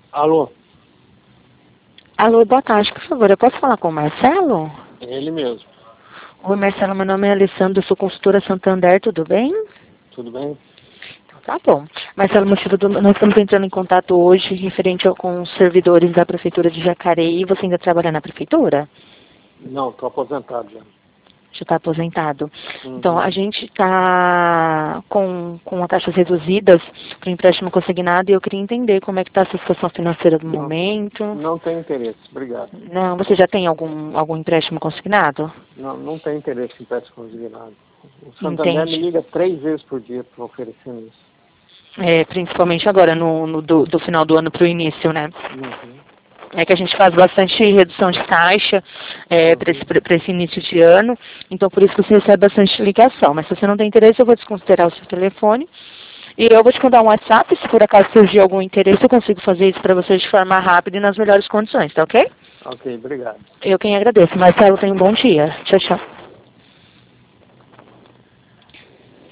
Alô? Alô, boa tarde, por favor, eu posso falar com o Marcelo? É ele mesmo. Oi, Marcelo, meu nome é Alessandra, eu sou consultora Santander, tudo bem? Tudo bem? Então, tá bom. Marcelo, nós estamos entrando em contato hoje referente com os servidores da Prefeitura de Jacareí. Você ainda trabalha na Prefeitura? Não, estou aposentado já. Já está aposentado. Uhum. Então, a gente está com taxas reduzidas para o empréstimo consignado e eu queria entender como é que está a sua situação financeira do momento. Não tem interesse, obrigado. Não, você já tem algum empréstimo consignado? Não tem interesse em empréstimo consignado. O Santander me Entende? liga 3 vezes por dia para oferecendo isso. Principalmente agora, do final do ano para o início, né? Uhum. É que a gente faz bastante redução de taxa para esse início de ano, então por isso que você recebe bastante ligação. Mas se você não tem interesse, eu vou desconsiderar o seu telefone e eu vou te mandar um WhatsApp. Se por acaso surgir algum interesse, eu consigo fazer isso para você de forma rápida e nas melhores condições, tá ok? Ok, obrigado. Eu quem agradeço. Marcelo, tenha um bom dia. Tchau, tchau.